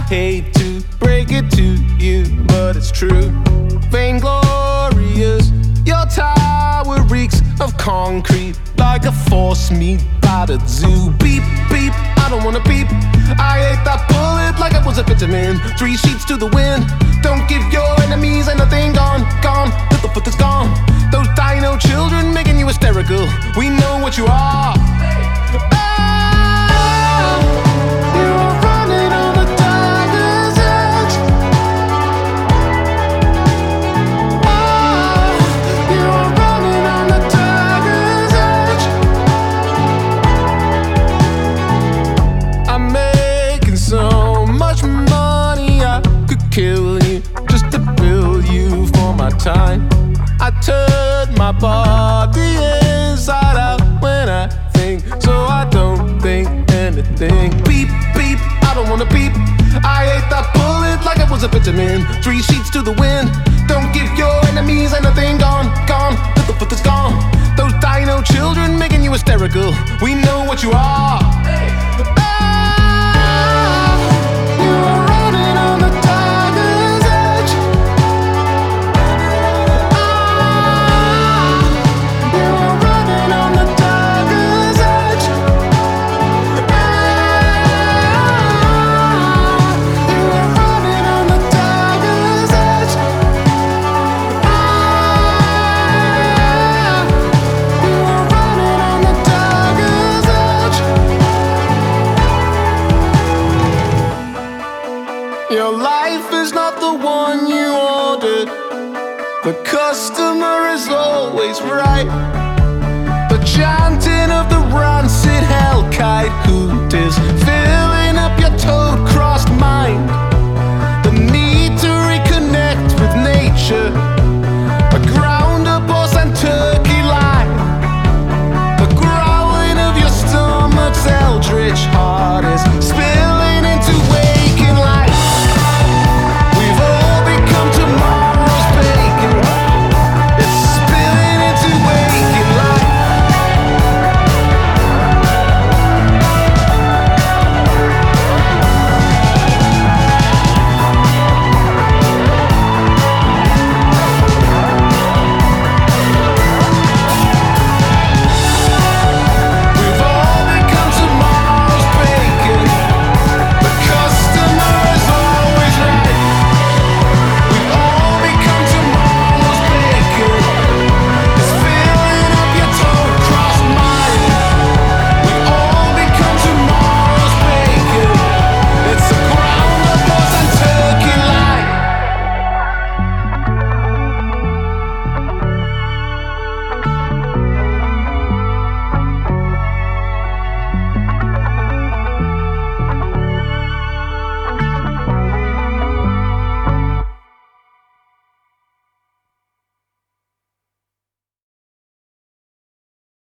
hate to break it to you, but it's true. Vainglorious, your tower reeks of concrete like a force meat battered zoo. Beep, beep, I don't wanna beep. I ate that bullet like it was a vitamin. 3 sheets to the wind. Don't give your enemies anything. Gone, gone, Littlefoot is gone. Those dino children making you hysterical. We know what you are. Kill you just to bill you for my time. I turn my body inside out when I think, so I don't think anything. Beep, beep, I don't wanna beep. I ate that bullet like it was a vitamin. 3 sheets to the wind. Don't give your enemies anything. Gone, gone, Littlefoot is gone. Those dino children making you hysterical. We know what you are. Your life is not the one you ordered. The customer is always right.